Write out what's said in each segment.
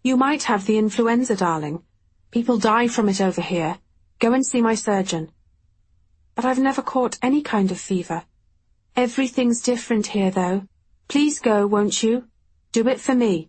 You might have the influenza, darling. People die from it over here. Go and see my surgeon. But I've never caught any kind of fever. Everything's different here, though. Please go, won't you? Do it for me.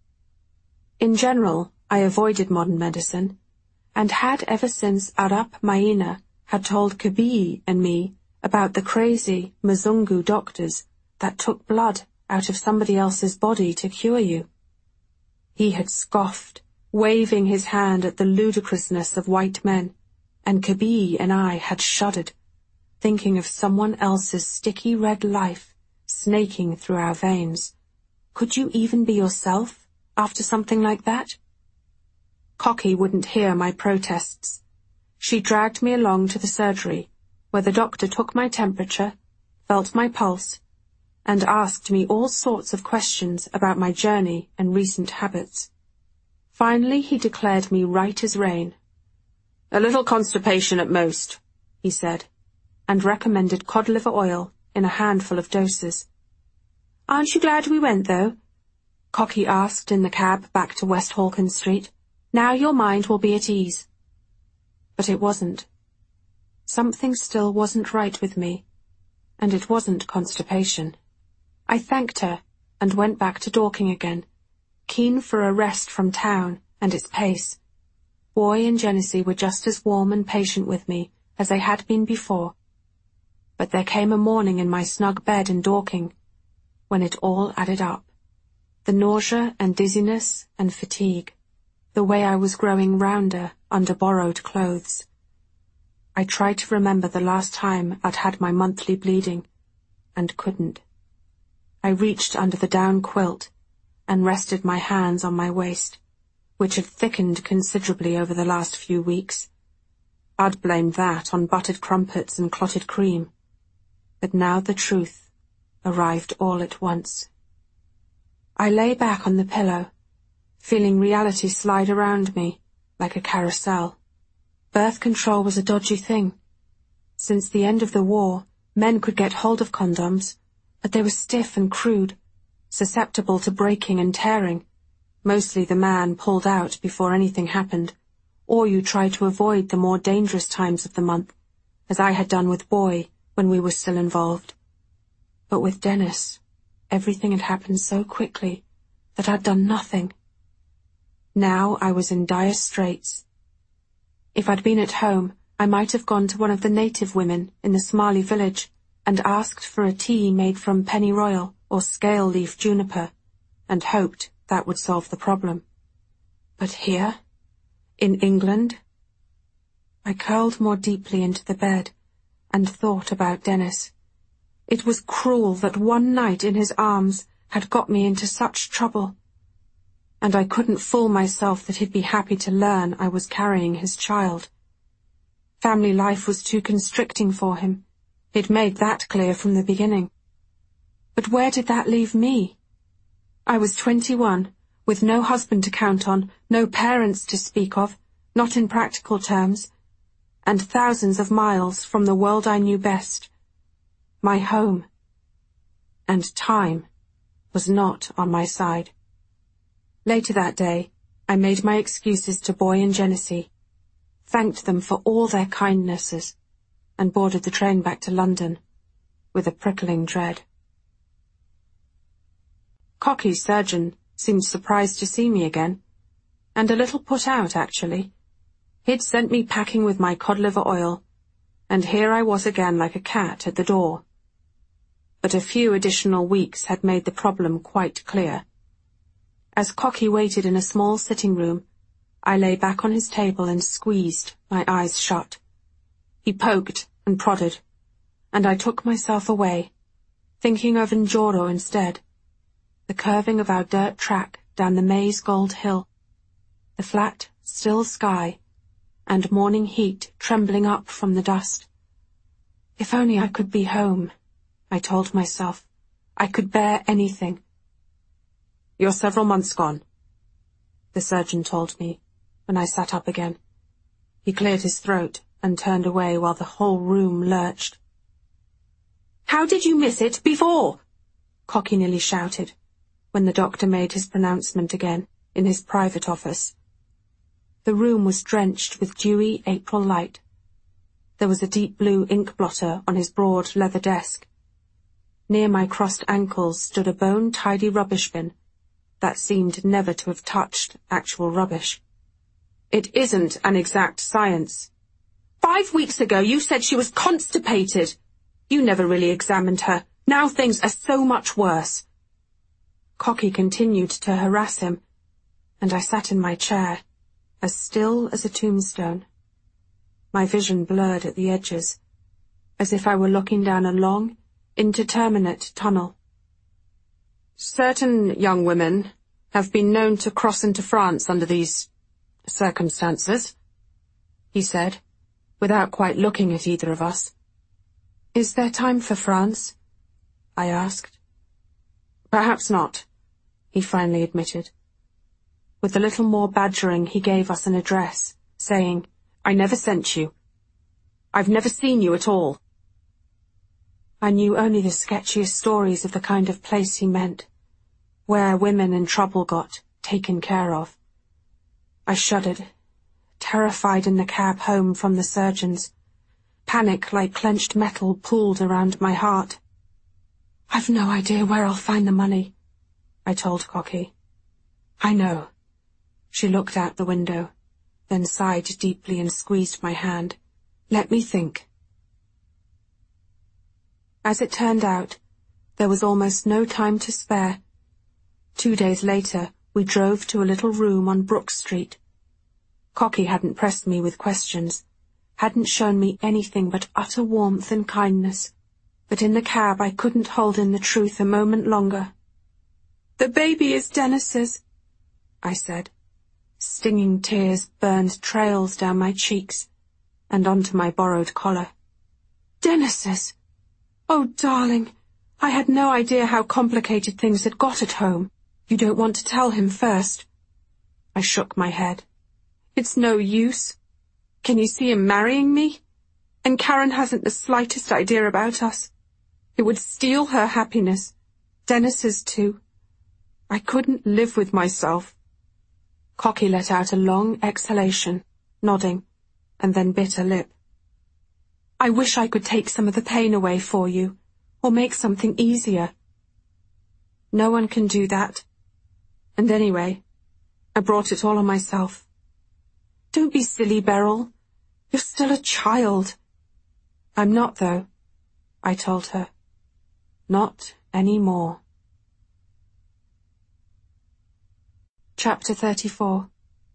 In general, I avoided modern medicine, and had ever since Arap Maina had told Kabii and me about the crazy Mzungu doctors that took blood out of somebody else's body to cure you. He had scoffed, waving his hand at the ludicrousness of white men, and Kabii and I had shuddered, thinking of someone else's sticky red life snaking through our veins. Could you even be yourself after something like that? Cocky wouldn't hear my protests. She dragged me along to the surgery, where the doctor took my temperature, felt my pulse, and asked me all sorts of questions about my journey and recent habits. Finally, he declared me right as rain. "A little constipation at most," he said, and recommended cod liver oil in a handful of doses. "Aren't you glad we went, though?" Cocky asked in the cab back to West Hawkins Street. "Now your mind will be at ease." But it wasn't. Something still wasn't right with me, and it wasn't constipation. I thanked her and went back to Dorking again, keen for a rest from town and its pace. Boy and Genesee were just as warm and patient with me as they had been before. But there came a morning in my snug bed in Dorking when it all added up. The nausea and dizziness and fatigue, the way I was growing rounder under borrowed clothes. I tried to remember the last time I'd had my monthly bleeding, and couldn't. I reached under the down quilt and rested my hands on my waist, which had thickened considerably over the last few weeks. I'd blamed that on buttered crumpets and clotted cream. But now the truth arrived all at once. I lay back on the pillow, feeling reality slide around me like a carousel. Birth control was a dodgy thing. Since the end of the war, men could get hold of condoms, but they were stiff and crude, susceptible to breaking and tearing. Mostly the man pulled out before anything happened, or you tried to avoid the more dangerous times of the month, as I had done with Boy when we were still involved. But with Dennis, everything had happened so quickly that I'd done nothing. Now I was in dire straits. If I'd been at home, I might have gone to one of the native women in the Somali village and asked for a tea made from pennyroyal or scale-leaf juniper, and hoped that would solve the problem. But here, in England, I curled more deeply into the bed and thought about Dennis. It was cruel that one night in his arms had got me into such trouble, and I couldn't fool myself that he'd be happy to learn I was carrying his child. Family life was too constricting for him. He'd made that clear from the beginning. But where did that leave me? I was 21, with no husband to count on, no parents to speak of, not in practical terms, and thousands of miles from the world I knew best. My home. And time was not on my side. Later that day, I made my excuses to Boy and Genesee, thanked them for all their kindnesses, and boarded the train back to London with a prickling dread. Cocky's surgeon seemed surprised to see me again, and a little put out, actually. He'd sent me packing with my cod liver oil, and here I was again like a cat at the door. But a few additional weeks had made the problem quite clear. As Cocky waited in a small sitting room, I lay back on his table and squeezed, my eyes shut. He poked and prodded, and I took myself away, thinking of Njoro instead, the curving of our dirt track down the Maize Gold Hill, the flat, still sky, and morning heat trembling up from the dust. If only I could be home, I told myself. I could bear anything. "You're several months gone," the surgeon told me when I sat up again. He cleared his throat and turned away while the whole room lurched. "How did you miss it before?" Cocky nearly shouted when the doctor made his pronouncement again. in his private office. The room was drenched with dewy April light. There was a deep blue ink blotter on his broad leather desk. Near my crossed ankles stood a bone-tidy rubbish bin that seemed never to have touched actual rubbish. "It isn't an exact science. 5 weeks ago you said she was constipated. You never really examined her. Now things are so much worse." Cocky continued to harass him, and I sat in my chair, as still as a tombstone. My vision blurred at the edges, as if I were looking down a long, indeterminate tunnel. "Certain young women have been known to cross into France under these circumstances," he said, without quite looking at either of us. "Is there time for France?" I asked. "Perhaps not," he finally admitted. With a little more badgering, he gave us an address, saying, "I never sent you. I've never seen you at all." I knew only the sketchiest stories of the kind of place he meant, where women in trouble got taken care of. I shuddered, terrified in the cab home from the surgeons. Panic like clenched metal pulled around my heart. "I've no idea where I'll find the money," I told Cocky. "I know." She looked out the window, then sighed deeply and squeezed my hand. "Let me think." As it turned out, there was almost no time to spare. 2 days later, we drove to a little room on Brook Street. Cocky hadn't pressed me with questions, hadn't shown me anything but utter warmth and kindness, but in the cab I couldn't hold in the truth a moment longer. "The baby is Dennis's," I said. Stinging tears burned trails down my cheeks and onto my borrowed collar. "Dennis's? Oh, darling, I had no idea how complicated things had got at home. You don't want to tell him first?" I shook my head. "It's no use. Can you see him marrying me? And Karen hasn't the slightest idea about us. It would steal her happiness. Dennis's too. I couldn't live with myself." Cocky let out a long exhalation, nodding, and then bit a lip. "I wish I could take some of the pain away for you, or make something easier." "No one can do that. And anyway, I brought it all on myself." "Don't be silly, Beryl. You're still a child." "I'm not, though," I told her. "Not any more." Chapter 34.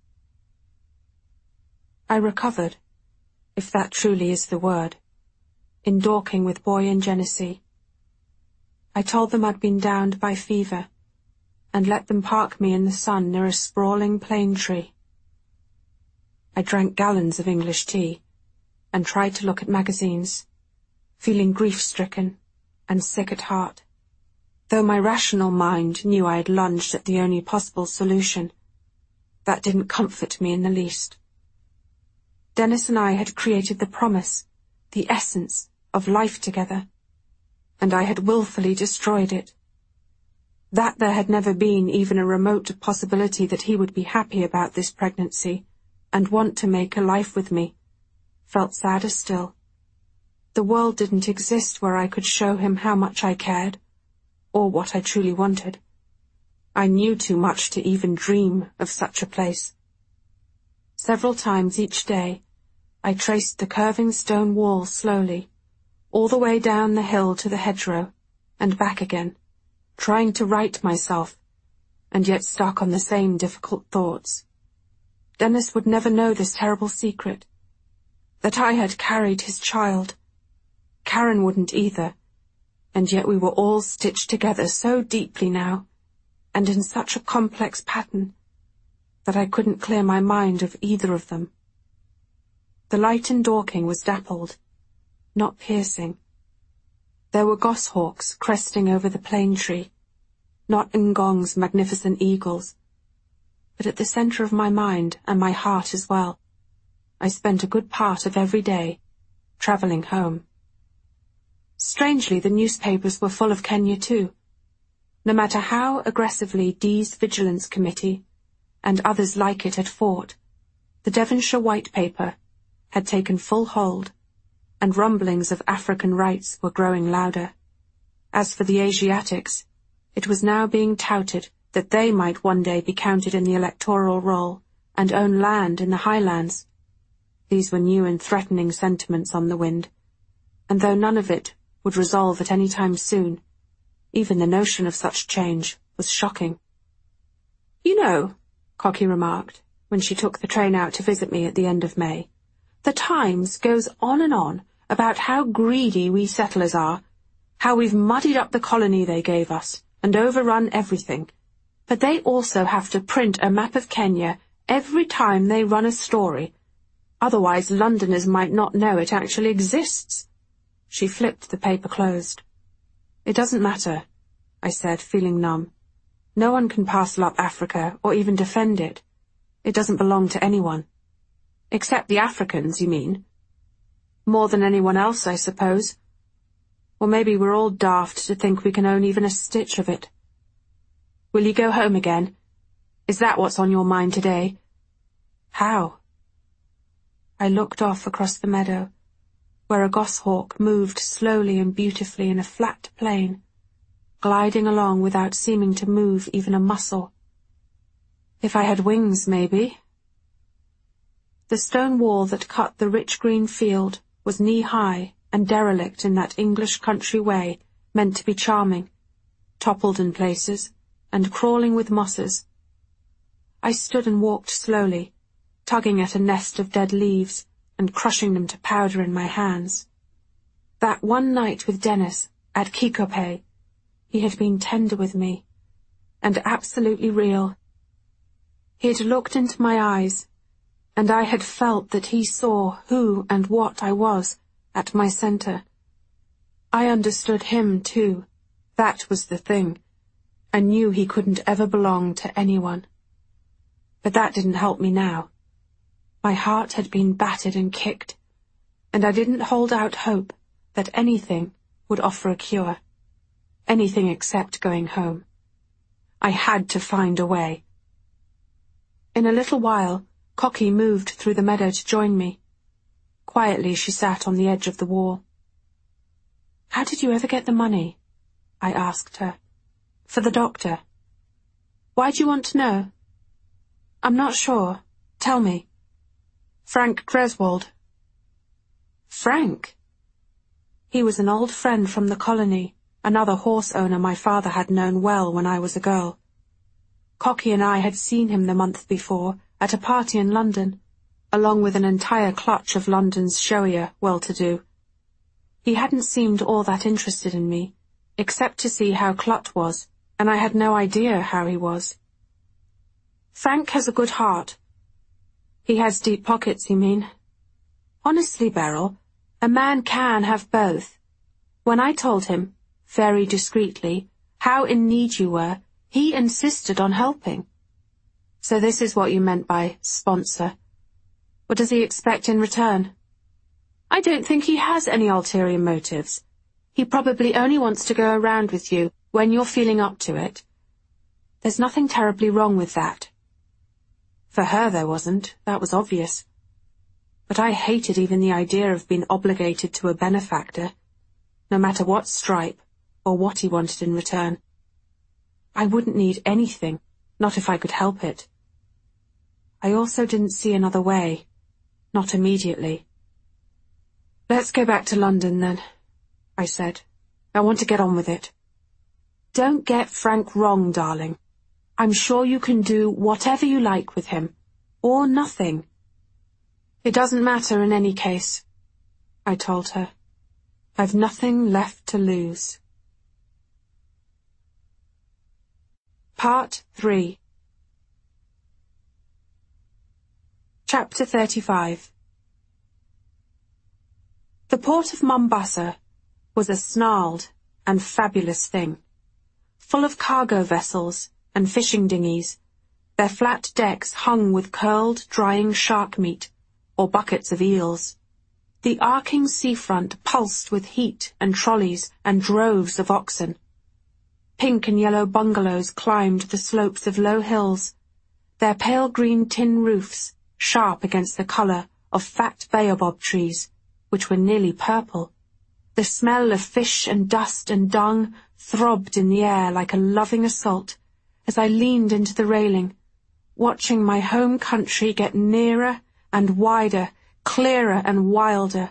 I recovered, if that truly is the word, in Dorking with Boy and Genesee. I told them I'd been downed by fever, and let them park me in the sun near a sprawling plane tree. I drank gallons of English tea, and tried to look at magazines, feeling grief-stricken and sick at heart, though my rational mind knew I had lunged at the only possible solution. That didn't comfort me in the least. Dennis and I had created the promise, the essence, of life together, and I had willfully destroyed it. That there had never been even a remote possibility that he would be happy about this pregnancy and want to make a life with me felt sadder still. The world didn't exist where I could show him how much I cared, or what I truly wanted. I knew too much to even dream of such a place. Several times each day, I traced the curving stone wall slowly, all the way down the hill to the hedgerow, and back again, trying to right myself, and yet stuck on the same difficult thoughts. Dennis would never know this terrible secret, that I had carried his child. Karen wouldn't either, and yet we were all stitched together so deeply now, and in such a complex pattern, that I couldn't clear my mind of either of them. The light in Dorking was dappled, not piercing. There were goshawks cresting over the plane tree, not Ngong's magnificent eagles. But at the centre of my mind, and my heart as well, I spent a good part of every day travelling home. Strangely, the newspapers were full of Kenya too. No matter how aggressively Dee's Vigilance Committee, and others like it had fought, the Devonshire White Paper had taken full hold, and rumblings of African rights were growing louder. As for the Asiatics, it was now being touted that they might one day be counted in the electoral roll and own land in the Highlands. These were new and threatening sentiments on the wind, and though none of it would resolve at any time soon, even the notion of such change was shocking. "You know," Cocky remarked, when she took the train out to visit me at the end of May, "the Times goes on and on about how greedy we settlers are, how we've muddied up the colony they gave us, and overrun everything. But they also have to print a map of Kenya every time they run a story. Otherwise Londoners might not know it actually exists." She flipped the paper closed. "It doesn't matter," I said, feeling numb. "No one can parcel up Africa or even defend it. It doesn't belong to anyone." "Except the Africans, you mean?" "More than anyone else, I suppose. Or maybe we're all daft to think we can own even a stitch of it. Will you go home again? Is that what's on your mind today?" "How?" I looked off across the meadow, where a goshawk moved slowly and beautifully in a flat plain, gliding along without seeming to move even a muscle. If I had wings, maybe. The stone wall that cut the rich green field was knee-high and derelict in that English country way meant to be charming, toppled in places, and crawling with mosses. I stood and walked slowly, tugging at a nest of dead leaves and crushing them to powder in my hands. That one night with Dennis at Kikope, he had been tender with me, and absolutely real. He had looked into my eyes, and I had felt that he saw who and what I was at my centre. I understood him, too. That was the thing. I knew he couldn't ever belong to anyone. But that didn't help me now. My heart had been battered and kicked, and I didn't hold out hope that anything would offer a cure. Anything except going home. I had to find a way. In a little while, Cocky moved through the meadow to join me. Quietly she sat on the edge of the wall. "How did you ever get the money?" I asked her. "For the doctor." "Why do you want to know?" "I'm not sure. Tell me." "Frank Greswold." "Frank?" He was an old friend from the colony, another horse owner my father had known well when I was a girl. Cocky and I had seen him the month before at a party in London, along with an entire clutch of London's showier well-to-do. He hadn't seemed all that interested in me, except to see how Clut was, and I had no idea how he was. "Frank has a good heart." "He has deep pockets, you mean?" "Honestly, Beryl, a man can have both. When I told him, very discreetly, how in need you were, he insisted on helping." "So this is what you meant by sponsor. What does he expect in return?" "I don't think he has any ulterior motives. He probably only wants to go around with you when you're feeling up to it. There's nothing terribly wrong with that." For her there wasn't, that was obvious. But I hated even the idea of being obligated to a benefactor, no matter what stripe or what he wanted in return. I wouldn't need anything, not if I could help it. I also didn't see another way, not immediately. "Let's go back to London, then," I said. "I want to get on with it." "Don't get Frank wrong, darling. I'm sure you can do whatever you like with him, or nothing." "It doesn't matter in any case," I told her. "I've nothing left to lose." Part 3. Chapter 35. The port of Mombasa was a snarled and fabulous thing, full of cargo vessels and fishing dinghies, their flat decks hung with curled, drying shark meat or buckets of eels. The arcing seafront pulsed with heat and trolleys and droves of oxen. Pink and yellow bungalows climbed the slopes of low hills, their pale green tin roofs sharp against the colour of fat baobab trees, which were nearly purple. The smell of fish and dust and dung throbbed in the air like a loving assault as I leaned into the railing, watching my home country get nearer and wider, clearer and wilder.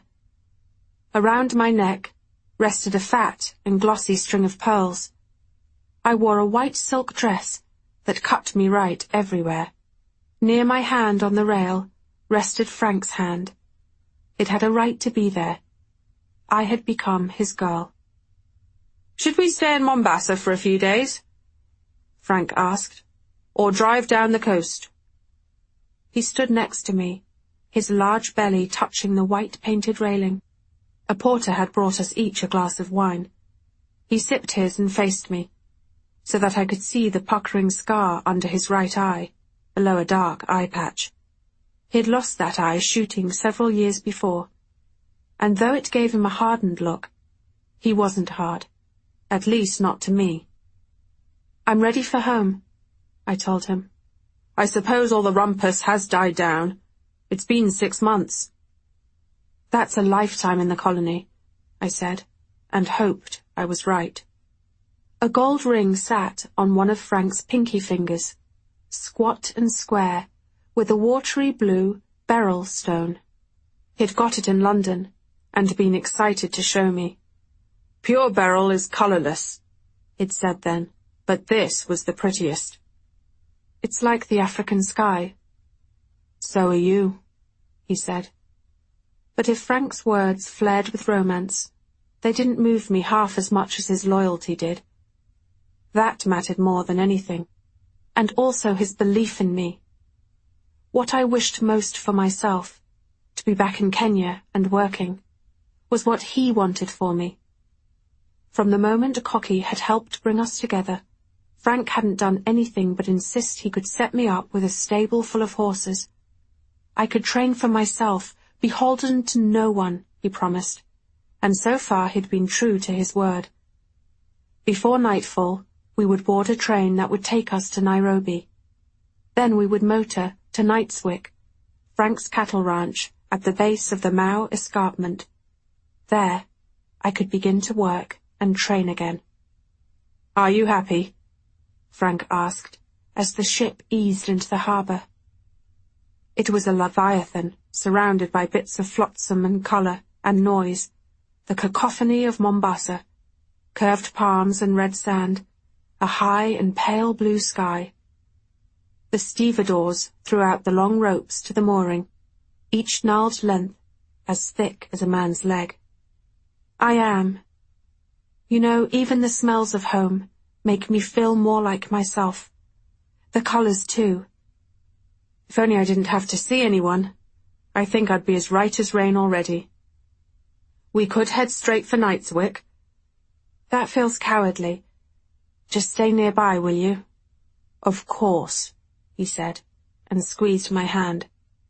Around my neck rested a fat and glossy string of pearls. I wore a white silk dress that cut me right everywhere. Near my hand on the rail rested Frank's hand. It had a right to be there. I had become his girl. "Should we stay in Mombasa for a few days?" Frank asked. "Or drive down the coast?" He stood next to me, his large belly touching the white-painted railing. A porter had brought us each a glass of wine. He sipped his and faced me, so that I could see the puckering scar under his right eye, below a dark eye patch. He had lost that eye shooting several years before, and though it gave him a hardened look, he wasn't hard, at least not to me. "I'm ready for home," I told him. "I suppose all the rumpus has died down. It's been 6 months. "That's a lifetime in the colony," I said, and hoped I was right. A gold ring sat on one of Frank's pinky fingers, squat and square, with a watery blue beryl stone. He'd got it in London, and been excited to show me. "Pure beryl is colourless," he'd said then, "but this was the prettiest." "It's like the African sky." "So are you," he said. But if Frank's words flared with romance, they didn't move me half as much as his loyalty did. That mattered more than anything, and also his belief in me. What I wished most for myself, to be back in Kenya and working, was what he wanted for me. From the moment Cocky had helped bring us together, Frank hadn't done anything but insist he could set me up with a stable full of horses. I could train for myself, beholden to no one, he promised, and so far he'd been true to his word. Before nightfall, we would board a train that would take us to Nairobi. Then we would motor to Knightswick, Frank's cattle ranch at the base of the Mau Escarpment. There, I could begin to work and train again. "Are you happy?" Frank asked, as the ship eased into the harbour. It was a leviathan, surrounded by bits of flotsam and colour and noise, the cacophony of Mombasa, curved palms and red sand, a high and pale blue sky. The stevedores threw out the long ropes to the mooring, each gnarled length as thick as a man's leg. I am. You know, even the smells of home make me feel more like myself. The colours, too. If only I didn't have to see anyone, I think I'd be as right as rain already. We could head straight for Knightswick. That feels cowardly. Just stay nearby, will you? Of course, he said, and squeezed my hand.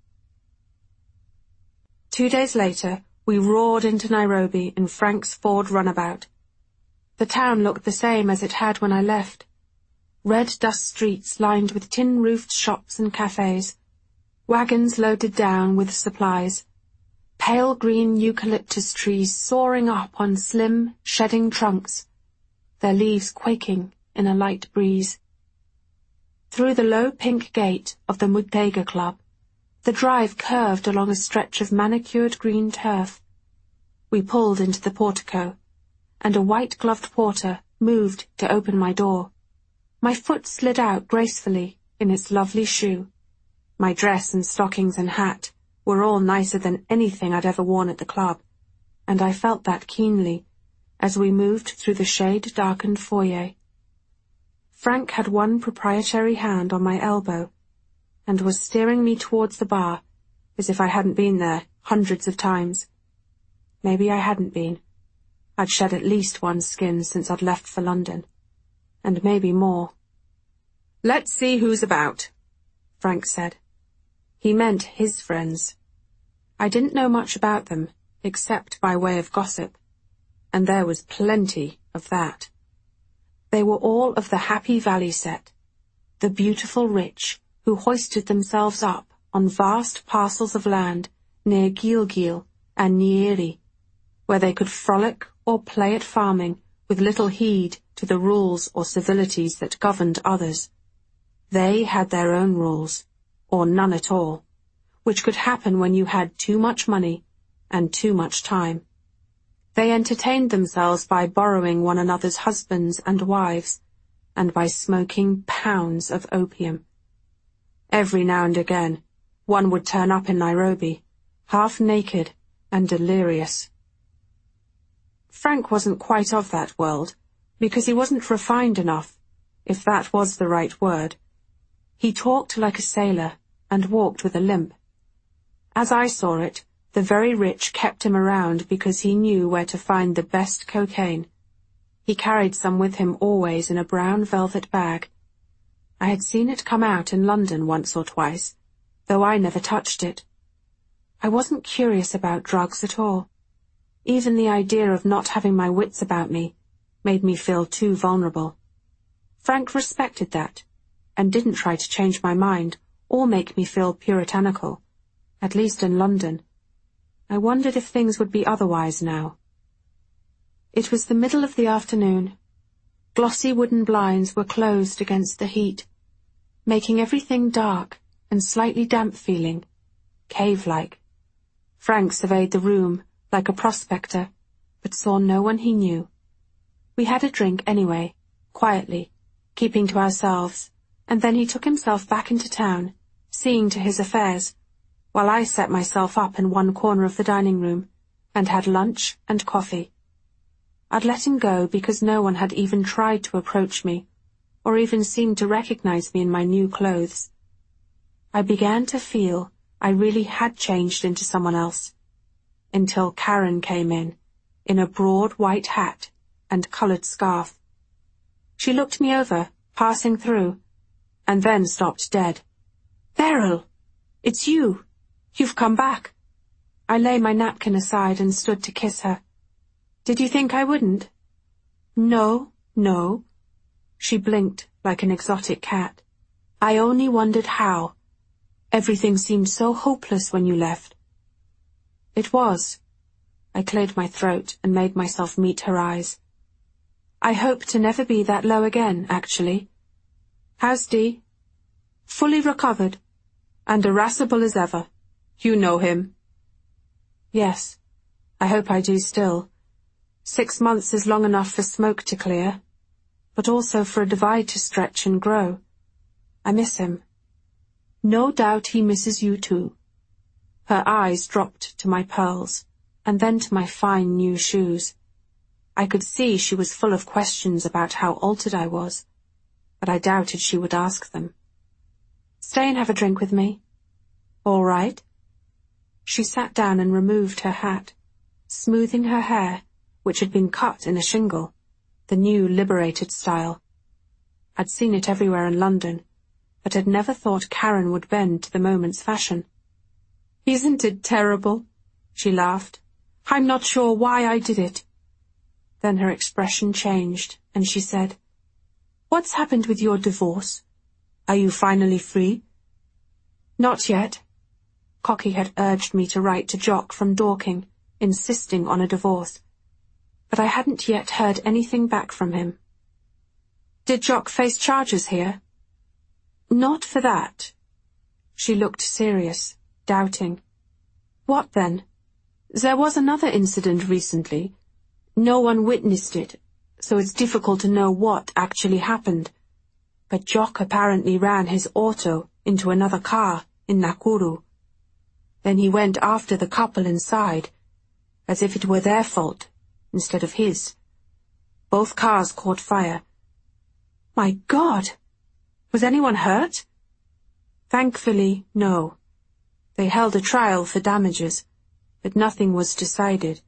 2 days later, we roared into Nairobi in Frank's Ford runabout. The town looked the same as it had when I left. Red dust streets lined with tin-roofed shops and cafes, wagons loaded down with supplies, pale green eucalyptus trees soaring up on slim, shedding trunks, their leaves quaking in a light breeze. Through the low pink gate of the Muthaiga Club, the drive curved along a stretch of manicured green turf. We pulled into the portico, and a white-gloved porter moved to open my door. My foot slid out gracefully in its lovely shoe. My dress and stockings and hat were all nicer than anything I'd ever worn at the club, and I felt that keenly as we moved through the shade-darkened foyer. Frank had one proprietary hand on my elbow, and was steering me towards the bar as if I hadn't been there hundreds of times. Maybe I hadn't been. I'd shed at least one skin since I'd left for London, and maybe more. "Let's see who's about," Frank said. He meant his friends. I didn't know much about them, except by way of gossip, and there was plenty of that. They were all of the Happy Valley set, the beautiful rich who hoisted themselves up on vast parcels of land near Gilgil and Nyeri, where they could frolic or play at farming with little heed to the rules or civilities that governed others. They had their own rules, or none at all, which could happen when you had too much money and too much time. They entertained themselves by borrowing one another's husbands and wives, and by smoking pounds of opium. Every now and again, one would turn up in Nairobi, half naked and delirious. Frank wasn't quite of that world, because he wasn't refined enough, if that was the right word. He talked like a sailor and walked with a limp. As I saw it, the very rich kept him around because he knew where to find the best cocaine. He carried some with him always in a brown velvet bag. I had seen it come out in London once or twice, though I never touched it. I wasn't curious about drugs at all. Even the idea of not having my wits about me made me feel too vulnerable. Frank respected that, and didn't try to change my mind or make me feel puritanical, at least in London. I wondered if things would be otherwise now. It was the middle of the afternoon. Glossy wooden blinds were closed against the heat, making everything dark and slightly damp feeling, cave-like. Frank surveyed the room like a prospector, but saw no one he knew. We had a drink anyway, quietly, keeping to ourselves, and then he took himself back into town, seeing to his affairs, while I set myself up in one corner of the dining room and had lunch and coffee. I'd let him go because no one had even tried to approach me, or even seemed to recognize me in my new clothes. I began to feel I really had changed into someone else, until Karen came in a broad white hat and coloured scarf. She looked me over, passing through, and then stopped dead. "Beryl, it's you. You've come back." I lay my napkin aside and stood to kiss her. "Did you think I wouldn't?" No. She blinked like an exotic cat. "I only wondered how. Everything seemed so hopeless when you left." It was. I cleared my throat and made myself meet her eyes. "I hope to never be that low again, actually. How's Dee?" "Fully recovered, and irascible as ever. You know him." "Yes, I hope I do still. 6 months is long enough for smoke to clear, but also for a divide to stretch and grow. I miss him." "No doubt he misses you too." Her eyes dropped to my pearls, and then to my fine new shoes. I could see she was full of questions about how altered I was, but I doubted she would ask them. "Stay and have a drink with me." "All right." She sat down and removed her hat, smoothing her hair, which had been cut in a shingle, the new liberated style. I'd seen it everywhere in London, but had never thought Karen would bend to the moment's fashion. "Isn't it terrible?" she laughed. "I'm not sure why I did it." Then her expression changed, and she said, "What's happened with your divorce? Are you finally free?" "Not yet." Cocky had urged me to write to Jock from Dorking, insisting on a divorce, but I hadn't yet heard anything back from him. "Did Jock face charges here?" "Not for that." She looked serious, doubting. "What then?" "There was another incident recently. No one witnessed it, so it's difficult to know what actually happened. But Jock apparently ran his auto into another car in Nakuru. Then he went after the couple inside, as if it were their fault instead of his. Both cars caught fire." "My God! Was anyone hurt?" "Thankfully, no. They held a trial for damages, but nothing was decided.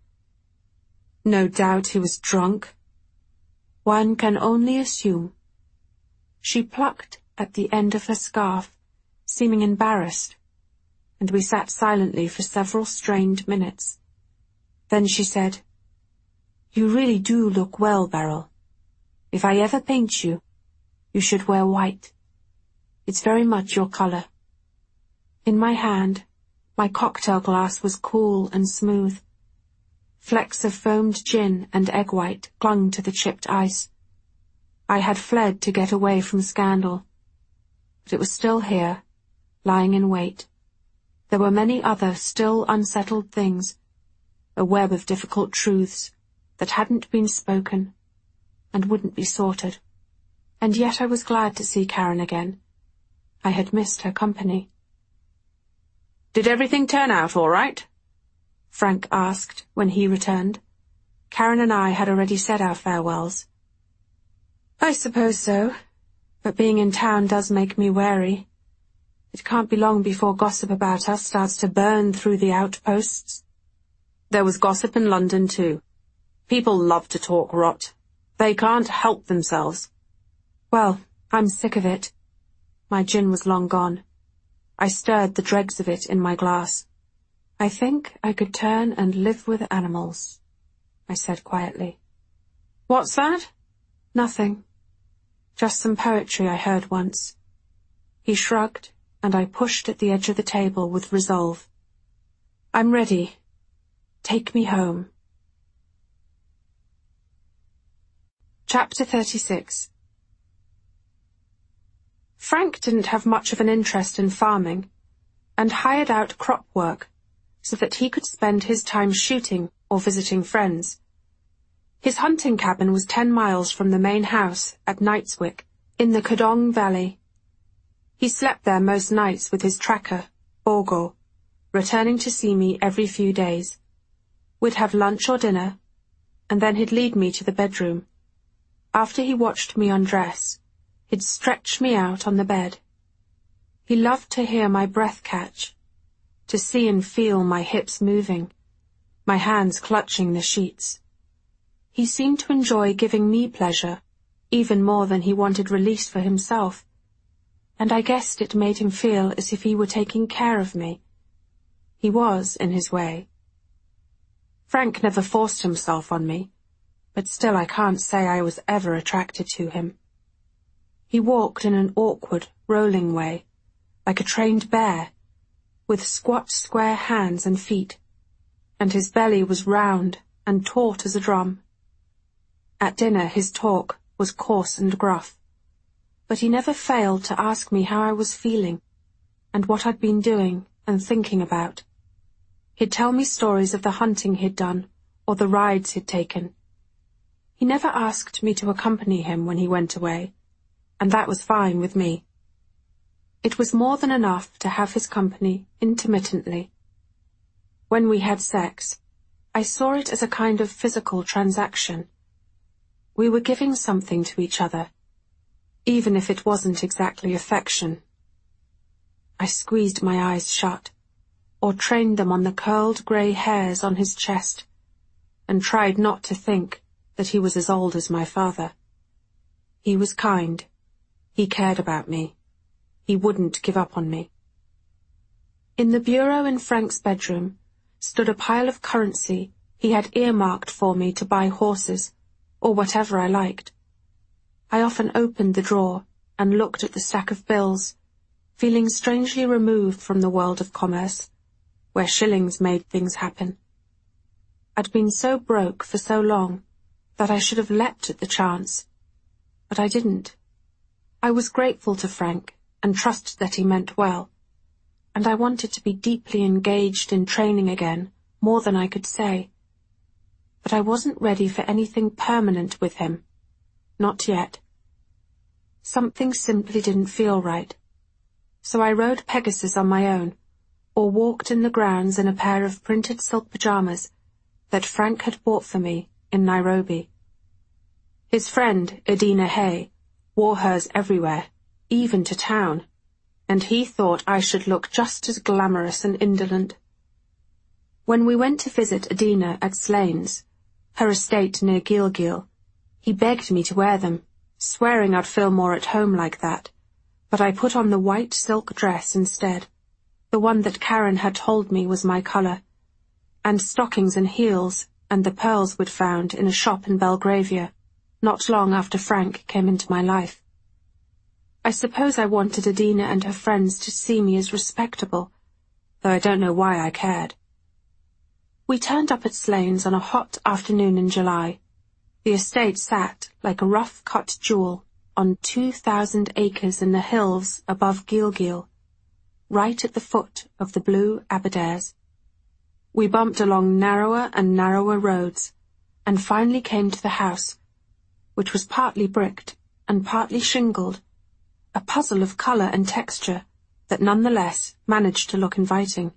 No doubt he was drunk. One can only assume." She plucked at the end of her scarf, seeming embarrassed, and we sat silently for several strained minutes. Then she said, "You really do look well, Beryl. If I ever paint you, you should wear white. It's very much your colour. In my hand, my cocktail glass was cool and smooth. Flecks of foamed gin and egg white clung to the chipped ice. I had fled to get away from scandal, but it was still here, lying in wait. There were many other still unsettled things, a web of difficult truths that hadn't been spoken and wouldn't be sorted. And yet I was glad to see Karen again. I had missed her company. "Did everything turn out all right?" Frank asked when he returned. Karen and I had already said our farewells. "I suppose so, but being in town does make me wary. It can't be long before gossip about us starts to burn through the outposts." There was gossip in London too. People love to talk rot. They can't help themselves. Well, I'm sick of it. My gin was long gone. I stirred the dregs of it in my glass. "I think I could turn and live with animals," I said quietly. "What's that?" "Nothing. Just some poetry I heard once." He shrugged, and I pushed at the edge of the table with resolve. "I'm ready. Take me home." Chapter 36. Frank didn't have much of an interest in farming, and hired out crop work so that he could spend his time shooting or visiting friends. His hunting cabin was 10 miles from the main house at Knightswick, in the Kudong Valley. He slept there most nights with his tracker, Bogo, returning to see me every few days. We'd have lunch or dinner, and then he'd lead me to the bedroom. After he watched me undress, he'd stretch me out on the bed. He loved to hear my breath catch, to see and feel my hips moving, my hands clutching the sheets. He seemed to enjoy giving me pleasure, even more than he wanted release for himself, and I guessed it made him feel as if he were taking care of me. He was, in his way. Frank never forced himself on me, but still I can't say I was ever attracted to him. He walked in an awkward, rolling way, like a trained bear, with squat, square hands and feet, and his belly was round and taut as a drum. At dinner his talk was coarse and gruff, but he never failed to ask me how I was feeling, and what I'd been doing and thinking about. He'd tell me stories of the hunting he'd done, or the rides he'd taken. He never asked me to accompany him when he went away, and that was fine with me. It was more than enough to have his company intermittently. When we had sex, I saw it as a kind of physical transaction. We were giving something to each other, even if it wasn't exactly affection. I squeezed my eyes shut, or trained them on the curled grey hairs on his chest, and tried not to think that he was as old as my father. He was kind. He cared about me. He wouldn't give up on me. In the bureau in Frank's bedroom stood a pile of currency he had earmarked for me to buy horses, or whatever I liked. I often opened the drawer and looked at the stack of bills, feeling strangely removed from the world of commerce, where shillings made things happen. I'd been so broke for so long that I should have leapt at the chance, but I didn't. I was grateful to Frank and trusted that he meant well, and I wanted to be deeply engaged in training again, more than I could say. But I wasn't ready for anything permanent with him. Not yet. Something simply didn't feel right. So I rode Pegasus on my own, or walked in the grounds in a pair of printed silk pyjamas that Frank had bought for me in Nairobi. His friend, Edina Hay, wore hers everywhere, even to town, and he thought I should look just as glamorous and indolent. When we went to visit Edina at Slains, her estate near Gilgil, he begged me to wear them, swearing I'd feel more at home like that, but I put on the white silk dress instead, the one that Karen had told me was my colour, and stockings and heels, and the pearls we'd found in a shop in Belgravia, not long after Frank came into my life. I suppose I wanted Adina and her friends to see me as respectable, though I don't know why I cared. We turned up at Slains on a hot afternoon in July. The estate sat like a rough-cut jewel on 2,000 acres in the hills above Gilgil, right at the foot of the Blue Aberdares. We bumped along narrower and narrower roads, and finally came to the house, which was partly bricked and partly shingled, a puzzle of colour and texture that nonetheless managed to look inviting.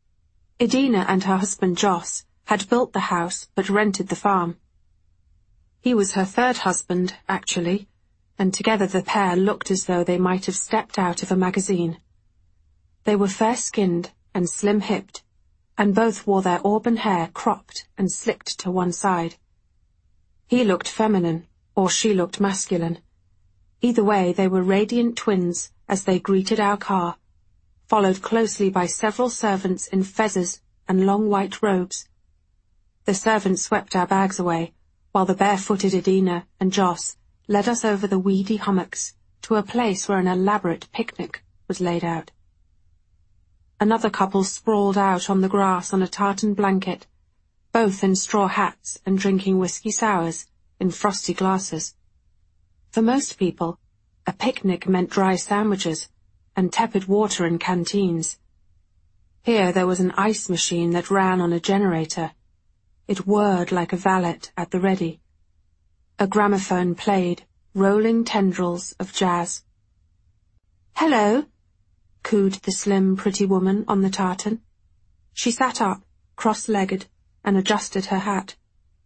Adina and her husband Joss had built the house but rented the farm. He was her third husband, actually, and together the pair looked as though they might have stepped out of a magazine. They were fair-skinned and slim-hipped, and both wore their auburn hair cropped and slicked to one side. He looked feminine, or she looked masculine. Either way, they were radiant twins as they greeted our car, followed closely by several servants in fezzes and long white robes. The servants swept our bags away, while the barefooted Adina and Joss led us over the weedy hummocks to a place where an elaborate picnic was laid out. Another couple sprawled out on the grass on a tartan blanket, both in straw hats and drinking whiskey sours in frosty glasses. For most people, a picnic meant dry sandwiches and tepid water in canteens. Here there was an ice machine that ran on a generator. It whirred like a valet at the ready. A gramophone played rolling tendrils of jazz. "Hello," cooed the slim, pretty woman on the tartan. She sat up, cross-legged, and adjusted her hat.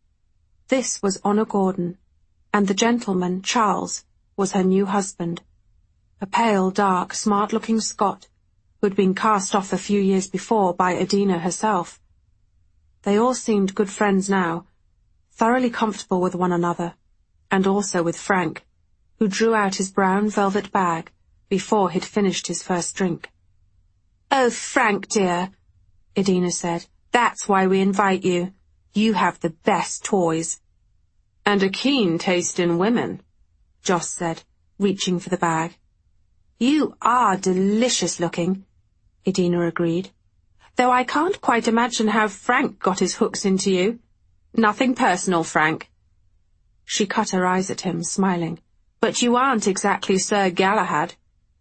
This was Honor Gordon, and the gentleman, Charles, was her new husband, a pale, dark, smart-looking Scot who'd been cast off a few years before by Adina herself. They all seemed good friends now, thoroughly comfortable with one another, and also with Frank, who drew out his brown velvet bag before he'd finished his first drink. "Oh, Frank, dear," Adina said, "that's why we invite you. You have the best toys." "And a keen taste in women," Joss said, reaching for the bag. "You are delicious-looking," Adina agreed, "though I can't quite imagine how Frank got his hooks into you. Nothing personal, Frank." She cut her eyes at him, smiling. "But you aren't exactly Sir Galahad."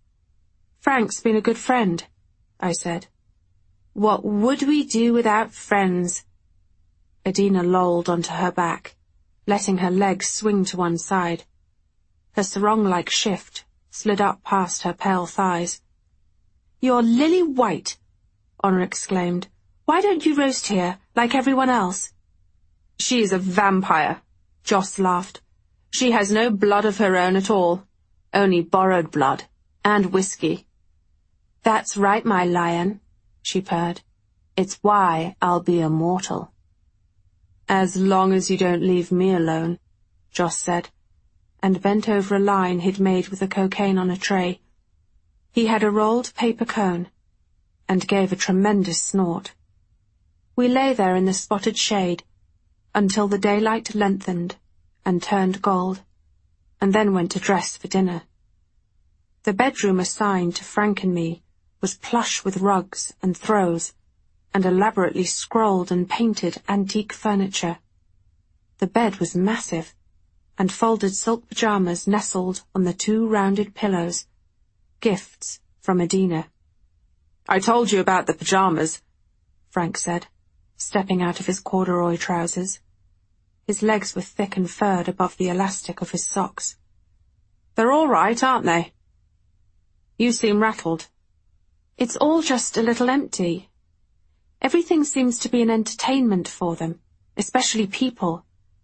"Frank's been a good friend," I said. "What would we do without friends?" Adina lolled onto her back, letting her legs swing to one side. Her sarong-like shift slid up past her pale thighs. "You're lily white," Honor exclaimed. "Why don't you roast here, like everyone else?" "She is a vampire," Joss laughed. "She has no blood of her own at all, only borrowed blood, and whiskey." "That's right, my lion," she purred. "It's why I'll be immortal." "As long as you don't leave me alone," Joss said, and bent over a line he'd made with the cocaine on a tray. He had a rolled paper cone, and gave a tremendous snort. We lay there in the spotted shade until the daylight lengthened and turned gold, and then went to dress for dinner. The bedroom assigned to Frank and me was plush with rugs and throws, and elaborately scrolled and painted antique furniture. The bed was massive, and folded silk pyjamas nestled on the 2 rounded pillows, gifts from Adina. "I told you about the pyjamas," Frank said, stepping out of his corduroy trousers. His legs were thick and furred above the elastic of his socks. "They're all right, aren't they?" "You seem rattled." "It's all just a little empty. Everything seems to be an entertainment for them, especially people.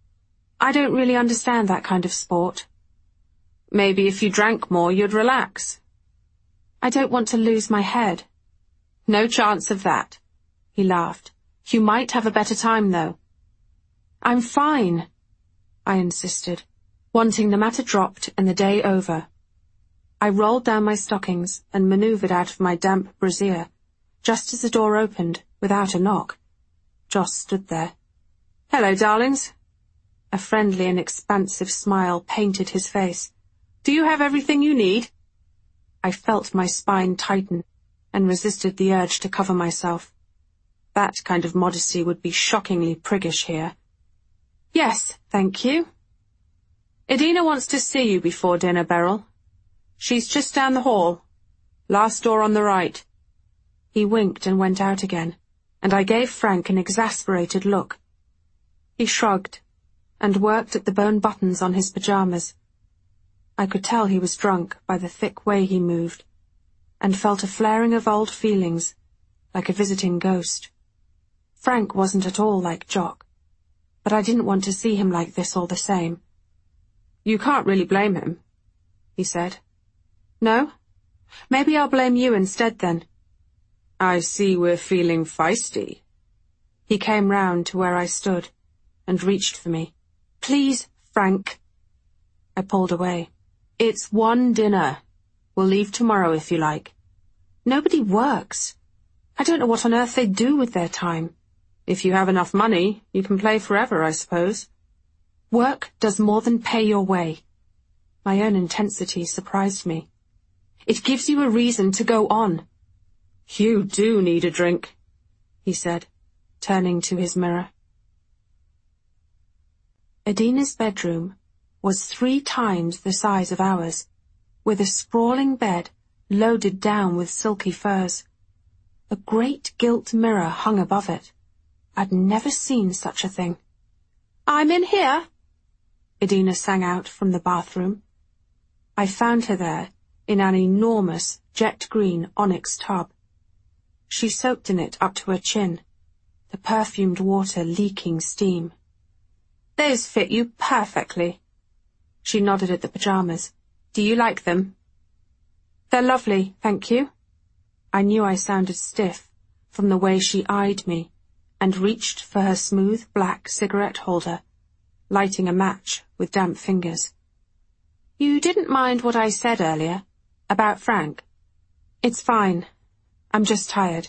I don't really understand that kind of sport." "Maybe if you drank more, you'd relax." "I don't want to lose my head." "No chance of that," he laughed. "You might have a better time, though." "I'm fine," I insisted, wanting the matter dropped and the day over. I rolled down my stockings and maneuvered out of my damp brassiere, just as the door opened, without a knock. Joss stood there. "Hello, darlings." A friendly and expansive smile painted his face. "Do you have everything you need?" I felt my spine tighten and resisted the urge to cover myself. That kind of modesty would be shockingly priggish here. "Yes, thank you." "Edina wants to see you before dinner, Beryl. She's just down the hall. Last door on the right." He winked and went out again, and I gave Frank an exasperated look. He shrugged and worked at the bone buttons on his pajamas. I could tell he was drunk by the thick way he moved, and felt a flaring of old feelings, like a visiting ghost. Frank wasn't at all like Jock, but I didn't want to see him like this all the same. "You can't really blame him," he said. "No? Maybe I'll blame you instead then." "I see we're feeling feisty." He came round to where I stood and reached for me. "Please, Frank." I pulled away. "It's one dinner. We'll leave tomorrow if you like." "Nobody works. I don't know what on earth they do with their time." "If you have enough money, you can play forever, I suppose." "Work does more than pay your way." My own intensity surprised me. "It gives you a reason to go on." "You do need a drink," he said, turning to his mirror. Edina's bedroom was 3 times the size of ours, with a sprawling bed loaded down with silky furs. A great gilt mirror hung above it. I'd never seen such a thing. "I'm in here," Edina sang out from the bathroom. I found her there in an enormous jet-green onyx tub. She soaked in it up to her chin, the perfumed water leaking steam. "Those fit you perfectly." She nodded at the pajamas. "Do you like them?" "They're lovely, thank you." I knew I sounded stiff from the way she eyed me and reached for her smooth black cigarette holder, lighting a match with damp fingers. "You didn't mind what I said earlier about Frank?" "It's fine. I'm just tired."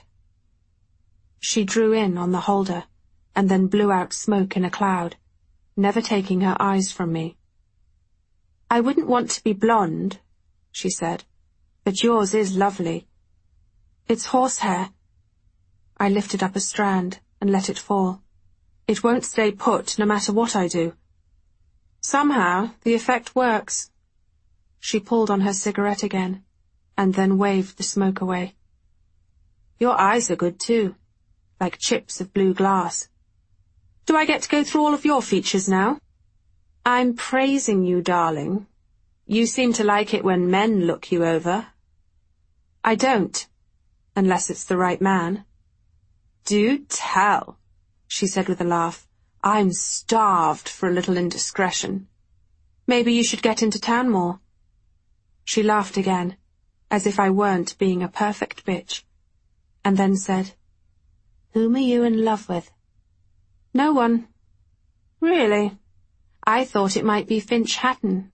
She drew in on the holder and then blew out smoke in a cloud, never taking her eyes from me. "I wouldn't want to be blonde," she said, "but yours is lovely." "It's horsehair." I lifted up a strand and let it fall. "It won't stay put no matter what I do." "Somehow the effect works." She pulled on her cigarette again, and then waved the smoke away. "Your eyes are good too, like chips of blue glass. Do I get to go through all of your features now?" "I'm praising you, darling. You seem to like it when men look you over." "I don't, unless it's the right man." "Do tell," she said with a laugh. "I'm starved for a little indiscretion." "Maybe you should get into town more." She laughed again, as if I weren't being a perfect bitch, and then said, "Whom are you in love with?" "No one." "Really? I thought it might be Finch Hatton."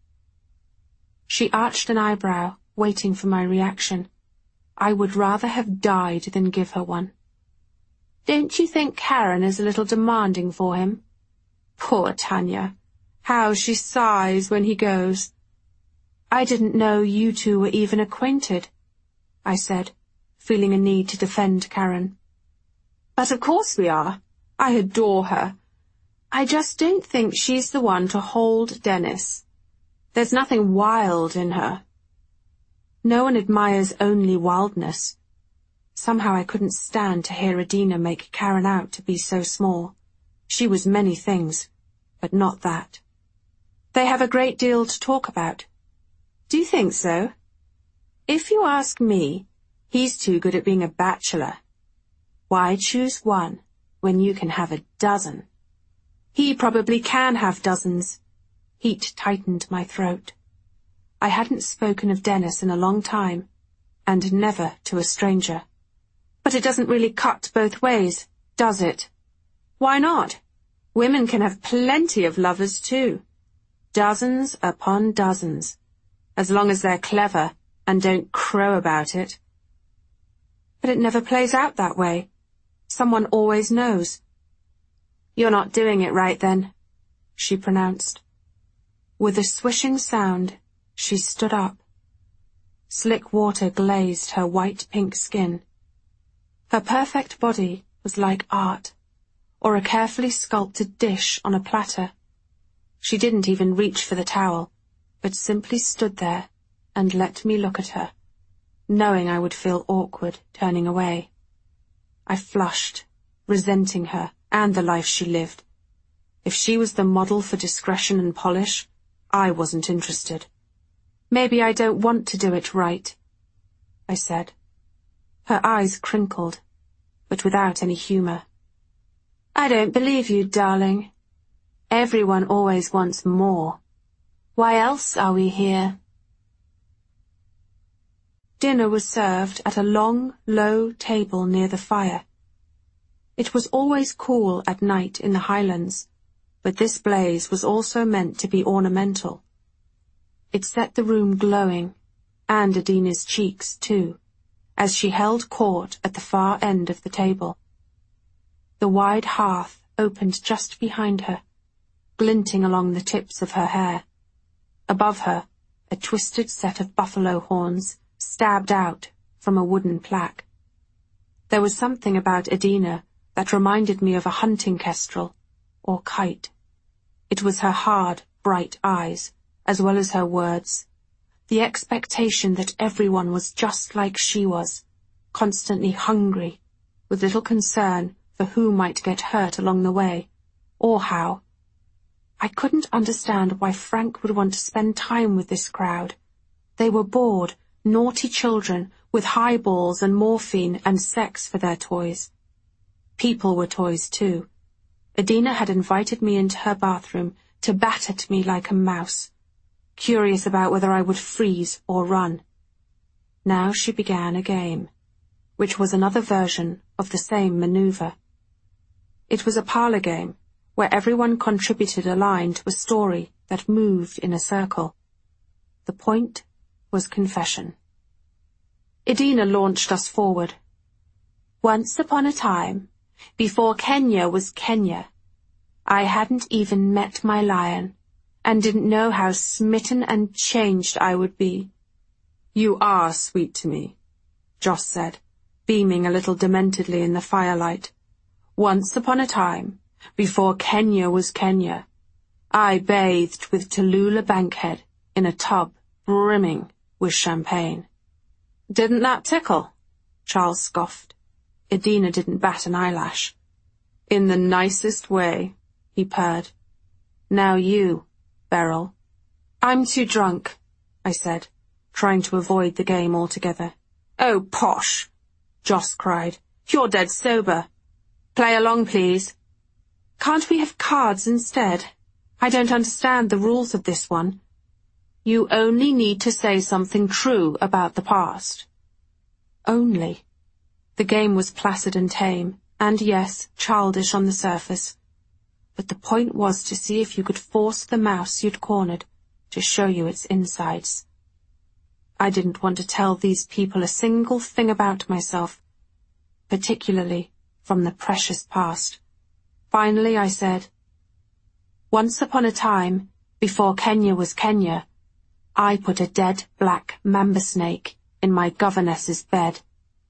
She arched an eyebrow, waiting for my reaction. I would rather have died than give her one. "Don't you think Karen is a little demanding for him?" "Poor Tanya. How she sighs when he goes." "I didn't know you two were even acquainted," I said, feeling a need to defend Karen. "But of course we are. I adore her. I just don't think she's the one to hold Dennis. There's nothing wild in her." No one admires only wildness. Somehow I couldn't stand to hear Edina make Karen out to be so small. She was many things, but not that. "They have a great deal to talk about." "Do you think so?" "If you ask me, he's too good at being a bachelor. Why choose one when you can have a dozen?" "He probably can have dozens." Heat tightened my throat. I hadn't spoken of Dennis in a long time, and never to a stranger. "But it doesn't really cut both ways, does it?" "Why not? Women can have plenty of lovers too. Dozens upon dozens, as long as they're clever and don't crow about it." "But it never plays out that way. Someone always knows." "You're not doing it right then," she pronounced. With a swishing sound, she stood up. Slick water glazed her white-pink skin. Her perfect body was like art, or a carefully sculpted dish on a platter. She didn't even reach for the towel, but simply stood there and let me look at her, knowing I would feel awkward turning away. I flushed, resenting her and the life she lived. If she was the model for discretion and polish, I wasn't interested. Maybe I don't want to do it right, I said. Her eyes crinkled, but without any humor. I don't believe you, darling. Everyone always wants more. Why else are we here? Dinner was served at a long, low table near the fire. It was always cool at night in the Highlands, but this blaze was also meant to be ornamental. It set the room glowing, and Adina's cheeks, too, as she held court at the far end of the table. The wide hearth opened just behind her, glinting along the tips of her hair. Above her, a twisted set of buffalo horns stabbed out from a wooden plaque. There was something about Adina that reminded me of a hunting kestrel, or kite. It was her hard, bright eyes, as well as her words, the expectation that everyone was just like she was, constantly hungry, with little concern for who might get hurt along the way, or how. I couldn't understand why Frank would want to spend time with this crowd. They were bored, naughty children with highballs and morphine and sex for their toys. People were toys too. Adina had invited me into her bathroom to bat at me like a mouse, curious about whether I would freeze or run. Now she began a game, which was another version of the same maneuver. It was a parlor game, where everyone contributed a line to a story that moved in a circle. The point was confession. Adina launched us forward. Once upon a time, before Kenya was Kenya, I hadn't even met my lion, and didn't know how smitten and changed I would be. You are sweet to me, Joss said, beaming a little dementedly in the firelight. Once upon a time, before Kenya was Kenya, I bathed with Tallulah Bankhead in a tub brimming with champagne. Didn't that tickle? Charles scoffed. Adina didn't bat an eyelash. In the nicest way, he purred. Now you, Beryl. I'm too drunk, I said, trying to avoid the game altogether. Oh, posh, Joss cried. You're dead sober. Play along, please. Can't we have cards instead? I don't understand the rules of this one. You only need to say something true about the past. Only. The game was placid and tame, and yes, childish on the surface. But the point was to see if you could force the mouse you'd cornered to show you its insides. I didn't want to tell these people a single thing about myself, particularly from the precious past. Finally I said, once upon a time, before Kenya was Kenya, I put a dead black mamba snake in my governess's bed.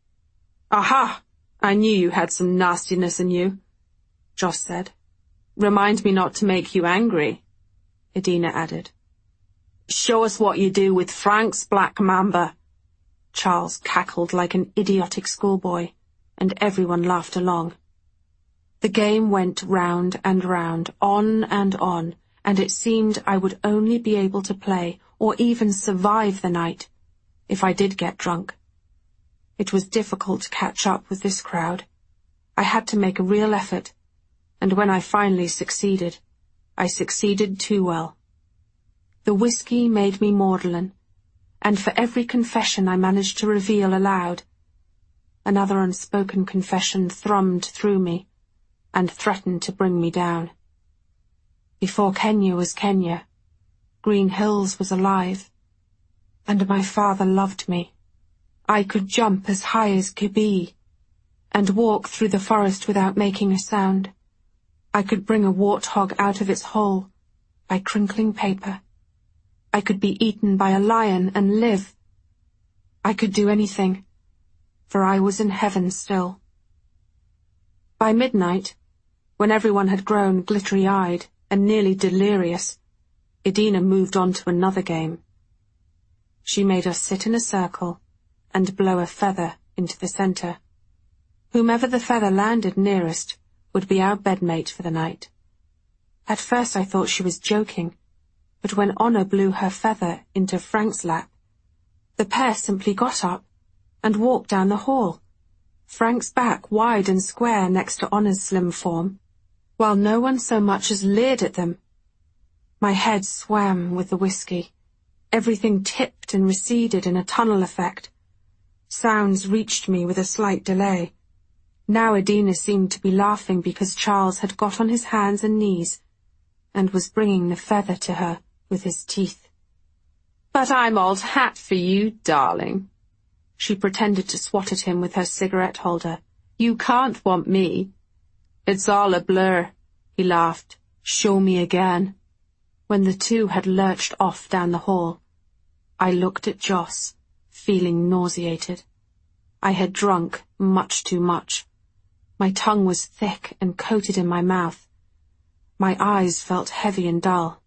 Aha! I knew you had some nastiness in you, Joss said. Remind me not to make you angry, Adina added. Show us what you do with Frank's black mamba. Charles cackled like an idiotic schoolboy, and everyone laughed along. The game went round and round, on, and it seemed I would only be able to play or even survive the night if I did get drunk. It was difficult to catch up with this crowd. I had to make a real effort, and when I finally succeeded, I succeeded too well. The whiskey made me maudlin, and for every confession I managed to reveal aloud, another unspoken confession thrummed through me and threatened to bring me down. Before Kenya was Kenya, Green Hills was alive, and my father loved me. I could jump as high as Kibee, and walk through the forest without making a sound. I could bring a warthog out of its hole by crinkling paper. I could be eaten by a lion and live. I could do anything, for I was in heaven still. By midnight, when everyone had grown glittery-eyed and nearly delirious, Edina moved on to another game. She made us sit in a circle and blow a feather into the centre. Whomever the feather landed nearest would be our bedmate for the night. At first I thought she was joking, but when Honor blew her feather into Frank's lap, the pair simply got up and walked down the hall, Frank's back wide and square next to Honor's slim form, while no one so much as leered at them. My head swam with the whiskey. Everything tipped and receded in a tunnel effect. Sounds reached me with a slight delay. Now Edina seemed to be laughing because Charles had got on his hands and knees and was bringing the feather to her with his teeth. "But I'm old hat for you, darling." She pretended to swat at him with her cigarette holder. "You can't want me." "It's all a blur," he laughed. "Show me again." When the two had lurched off down the hall, I looked at Joss, feeling nauseated. I had drunk much too much. My tongue was thick and coated in my mouth. My eyes felt heavy and dull.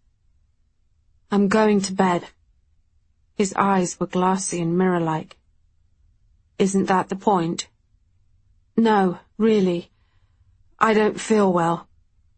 "I'm going to bed." His eyes were glassy and mirror-like. "Isn't that the point?" "No, really. I don't feel well."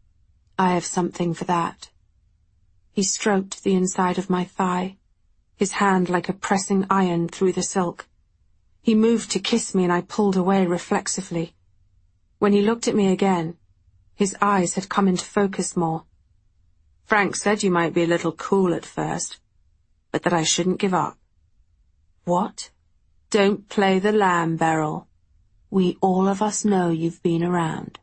"I have something for that." He stroked the inside of my thigh, his hand like a pressing iron through the silk. He moved to kiss me and I pulled away reflexively. When he looked at me again, his eyes had come into focus more. "Frank said you might be a little cool at first, but that I shouldn't give up." "What?" "Don't play the lamb, Beryl. We all of us know you've been around."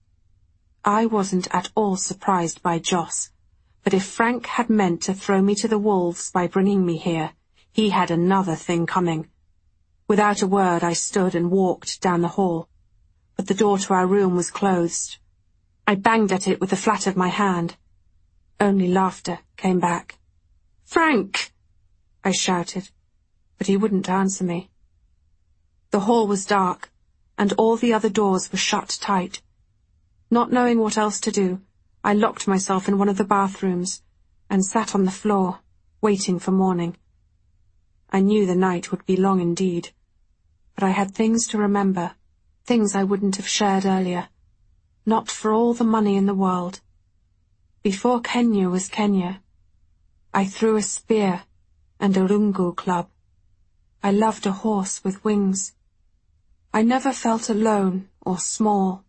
I wasn't at all surprised by Joss, but if Frank had meant to throw me to the wolves by bringing me here, he had another thing coming. Without a word I stood and walked down the hall, but the door to our room was closed. I banged at it with the flat of my hand. Only laughter came back. "Frank!" I shouted, but he wouldn't answer me. The hall was dark, and all the other doors were shut tight. Not knowing what else to do, I locked myself in one of the bathrooms and sat on the floor, waiting for morning. I knew the night would be long indeed, but I had things to remember, things I wouldn't have shared earlier, not for all the money in the world. Before Kenya was Kenya, I threw a spear and a rungu club. I loved a horse with wings. I never felt alone or small.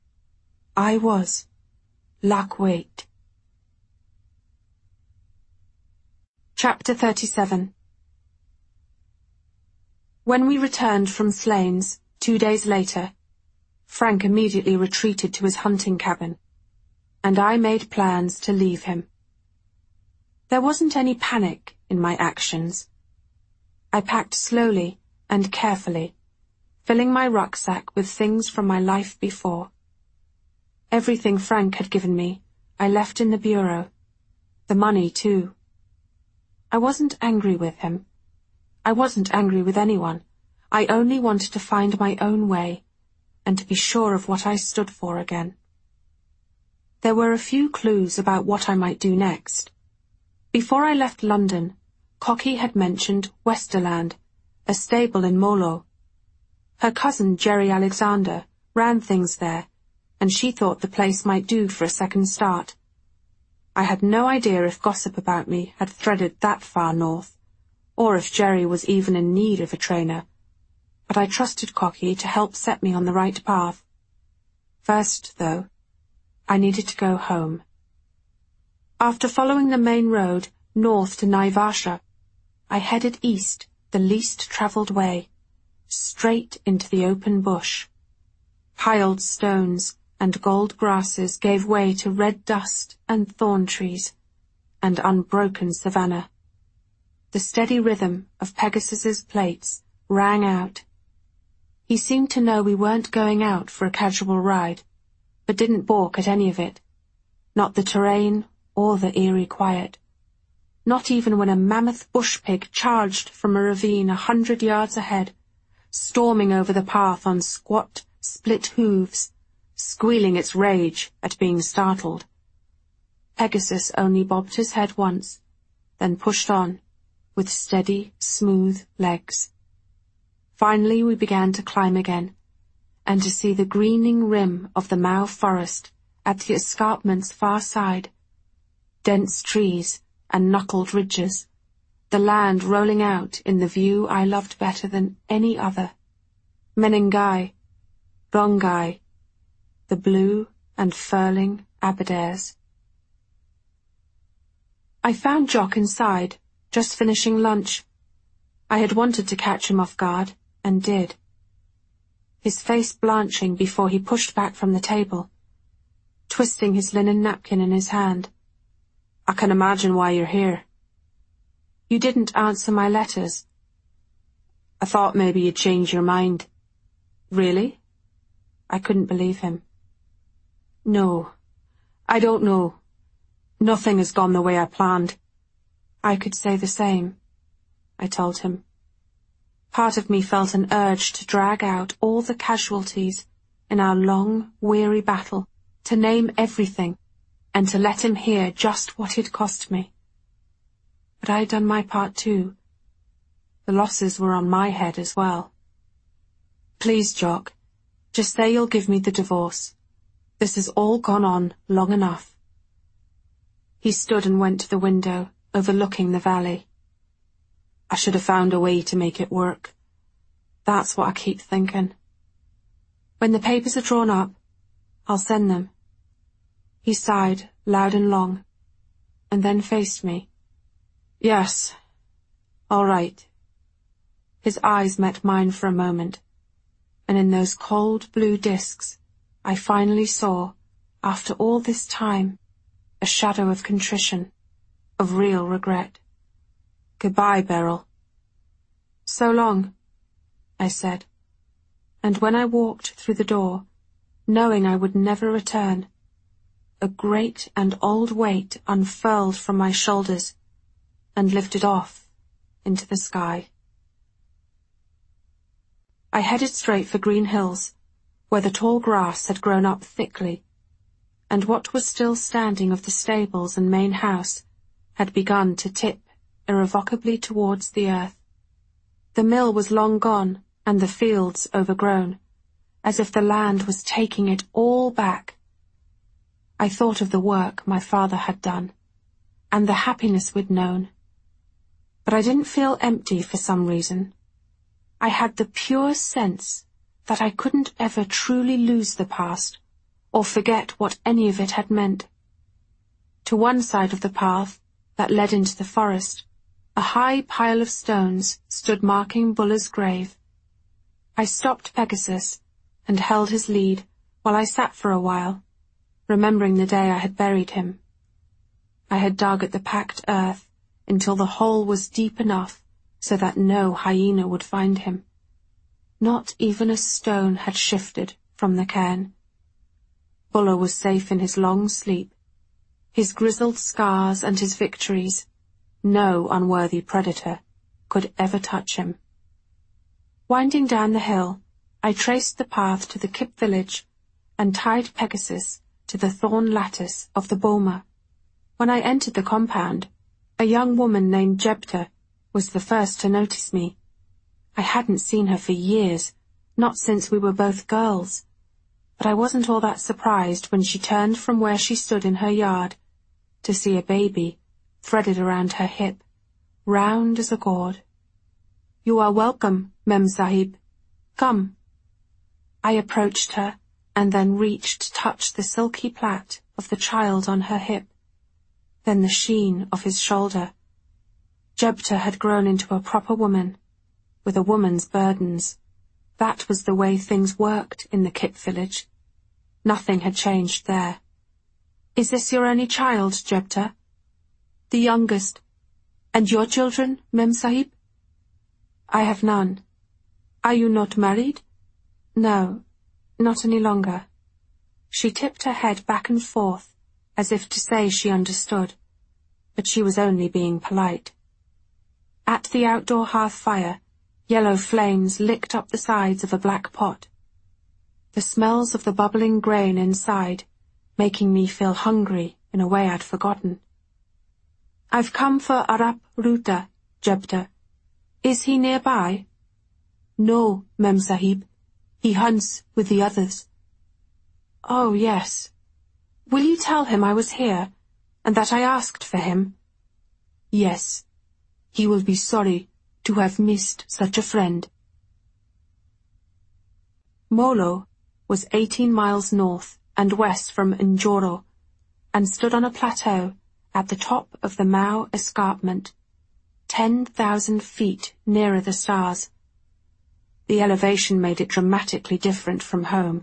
I was Lakwait. Chapter 37. When we returned from Slains 2 days later, Frank immediately retreated to his hunting cabin, and I made plans to leave him. There wasn't any panic in my actions. I packed slowly and carefully, filling my rucksack with things from my life before. Everything Frank had given me, I left in the bureau. The money, too. I wasn't angry with him. I wasn't angry with anyone. I only wanted to find my own way, and to be sure of what I stood for again. There were a few clues about what I might do next. Before I left London, Cocky had mentioned Westerland, a stable in Molo. Her cousin, Jerry Alexander, ran things there, and she thought the place might do for a second start. I had no idea if gossip about me had threaded that far north, or if Jerry was even in need of a trainer, but I trusted Cocky to help set me on the right path. First, though, I needed to go home. After following the main road north to Naivasha, I headed east the least travelled way, straight into the open bush. Piled stones and gold grasses gave way to red dust and thorn trees, and unbroken savanna. The steady rhythm of Pegasus's plates rang out. He seemed to know we weren't going out for a casual ride, but didn't balk at any of it, not the terrain or the eerie quiet. not even when a mammoth bush pig charged from a ravine 100 yards ahead, storming over the path on squat, split hooves, squealing its rage at being startled. Pegasus only bobbed his head once, then pushed on, with steady, smooth legs. Finally we began to climb again, and to see the greening rim of the Mau forest at the escarpment's far side, dense trees and knuckled ridges, the land rolling out in the view I loved better than any other. Menengai, Rongai, the blue and furling Aberdares. I found Jock inside, just finishing lunch. I had wanted to catch him off guard, and did. His face blanching before he pushed back from the table, twisting his linen napkin in his hand. "I can imagine why you're here." "You didn't answer my letters." "I thought maybe you'd change your mind." "Really?" I couldn't believe him. "No, I don't know. Nothing has gone the way I planned." I could say the same, I told him. Part of me felt an urge to drag out all the casualties in our long, weary battle, to name everything, and to let him hear just what it cost me. But I had done my part too. The losses were on my head as well. "Please, Jock, just say you'll give me the divorce. This has all gone on long enough." He stood and went to the window, overlooking the valley. "I should have found a way to make it work. That's what I keep thinking. When the papers are drawn up, I'll send them." He sighed, loud and long, and then faced me. "Yes, all right." His eyes met mine for a moment, and in those cold blue discs, I finally saw, after all this time, a shadow of contrition, of real regret. "Goodbye, Beryl." "So long," I said, and when I walked through the door, knowing I would never return, a great and old weight unfurled from my shoulders and lifted off into the sky. I headed straight for Green Hills, where the tall grass had grown up thickly, and what was still standing of the stables and main house had begun to tip irrevocably towards the earth. The mill was long gone, and the fields overgrown, as if the land was taking it all back. I thought of the work my father had done, and the happiness we'd known. But I didn't feel empty for some reason. I had the pure sense that I couldn't ever truly lose the past, or forget what any of it had meant. To one side of the path that led into the forest, a high pile of stones stood marking Buller's grave. I stopped Pegasus and held his lead while I sat for a while, remembering the day I had buried him. I had dug at the packed earth until the hole was deep enough so that no hyena would find him. Not even a stone had shifted from the cairn. Buller was safe in his long sleep, his grizzled scars and his victories. No unworthy predator could ever touch him. Winding down the hill, I traced the path to the Kip village and tied Pegasus to the thorn lattice of the boma. When I entered the compound, a young woman named Jepta was the first to notice me. I hadn't seen her for years, not since we were both girls, but I wasn't all that surprised when she turned from where she stood in her yard to see a baby threaded around her hip, round as a gourd. "You are welcome, Mem Sahib. Come." I approached her and then reached to touch the silky plait of the child on her hip, then the sheen of his shoulder. Jepta had grown into a proper woman, with a woman's burdens. That was the way things worked in the Kip village. Nothing had changed there. "Is this your only child, Jepta?" "The youngest. And your children, Mem Sahib?" "I have none." "Are you not married?" "No, not any longer." She tipped her head back and forth, as if to say she understood. but she was only being polite. At the outdoor hearth fire, yellow flames licked up the sides of a black pot. The smells of the bubbling grain inside, making me feel hungry in a way I'd forgotten. "I've come for Arap Ruta, Jebta. Is he nearby?" "No, Mem Sahib. He hunts with the others." "Oh, yes. Will you tell him I was here, and that I asked for him?" "Yes. He will be sorry to have missed such a friend." Molo was 18 miles north and west from Njoro, and stood on a plateau at the top of the Mau Escarpment, 10,000 feet nearer the stars. The elevation made it dramatically different from home.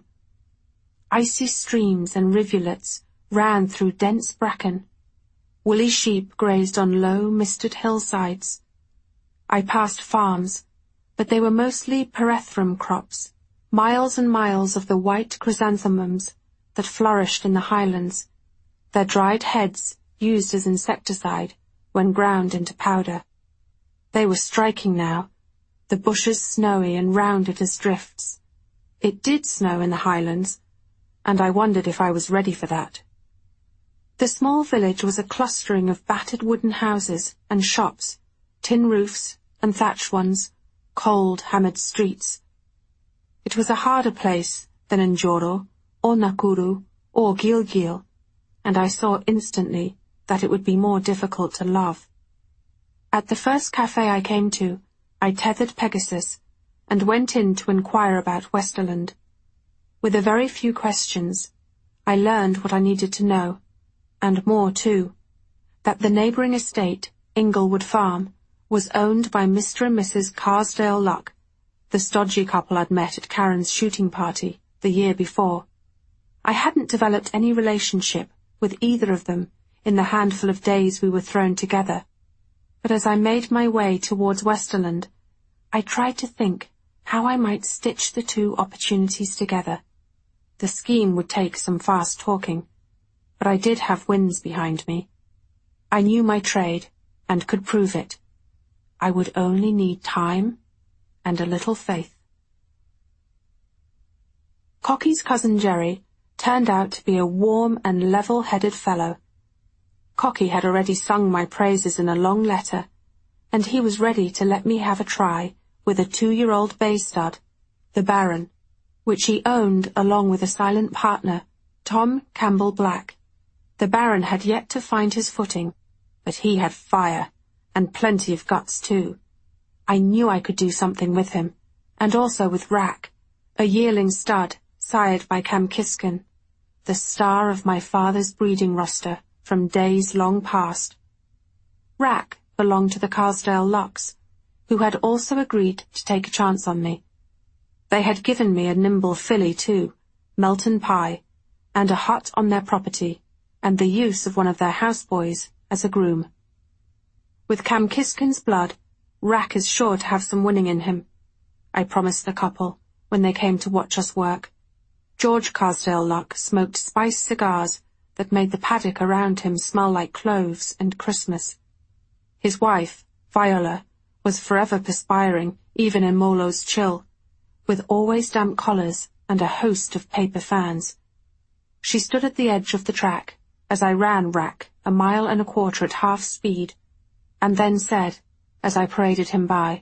Icy streams and rivulets ran through dense bracken. Woolly sheep grazed on low, misted hillsides. I passed farms, but they were mostly pyrethrum crops, miles and miles of the white chrysanthemums that flourished in the highlands, their dried heads used as insecticide when ground into powder. They were striking now, the bushes snowy and rounded as drifts. It did snow in the highlands, and I wondered if I was ready for that. The small village was a clustering of battered wooden houses and shops, tin roofs and thatched ones, cold, hammered streets. It was a harder place than Njoro, or Nakuru, or Gilgil, and I saw instantly that it would be more difficult to love. At the first cafe I came to, I tethered Pegasus and went in to inquire about Westerland. With a very few questions, I learned what I needed to know, and more too, that the neighbouring estate, Inglewood Farm, was owned by Mr. and Mrs. Carsdale Luck, the stodgy couple I'd met at Karen's shooting party the year before. I hadn't developed any relationship with either of them in the handful of days we were thrown together, but as I made my way towards Westerland, I tried to think how I might stitch the two opportunities together. The scheme would take some fast talking, but I did have winds behind me. I knew my trade, and could prove it. I would only need time and a little faith. Cocky's cousin Jerry turned out to be a warm and level-headed fellow. Cocky had already sung my praises in a long letter, and he was ready to let me have a try with a 2-year-old bay stud, the Baron, which he owned along with a silent partner, Tom Campbell Black. The Baron had yet to find his footing, but he had fire, and plenty of guts too. I knew I could do something with him, and also with Rack, a yearling stud sired by Camkisken, the star of my father's breeding roster from days long past. Rack belonged to the Carsdale Lucks, who had also agreed to take a chance on me. They had given me a nimble filly too, Melton Pie, and a hut on their property, and the use of one of their houseboys as a groom. With Camkisken's blood, Rack is sure to have some winning in him, I promised the couple when they came to watch us work. George Carsdale Luck smoked spiced cigars that made the paddock around him smell like cloves and Christmas. His wife, Viola, was forever perspiring, even in Molo's chill, with always damp collars and a host of paper fans. She stood at the edge of the track as I ran Rack 1.25 miles at half speed, and then said, as I paraded him by,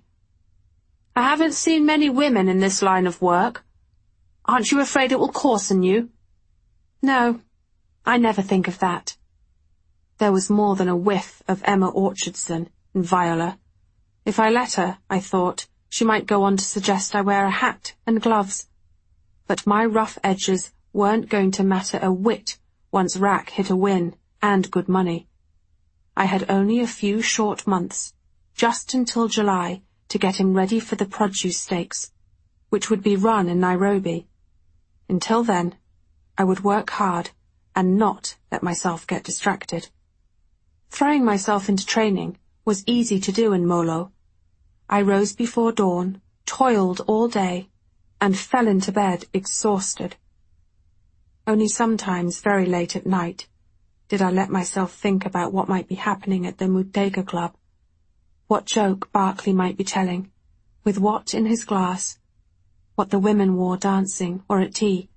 "I haven't seen many women in this line of work. Aren't you afraid it will coarsen you?" "No, I never think of that." There was more than a whiff of Emma Orchardson in Viola. If I let her, I thought, she might go on to suggest I wear a hat and gloves. But my rough edges weren't going to matter a whit once Rack hit a win and good money. I had only a few short months, just until July, to get him ready for the produce stakes, which would be run in Nairobi. Until then, I would work hard and not let myself get distracted. Throwing myself into training was easy to do in Molo. I rose before dawn, toiled all day, and fell into bed exhausted. Only sometimes very late at night, did I let myself think about what might be happening at the Muttega Club. What joke Berkeley might be telling, with what in his glass, what the women wore dancing or at tea,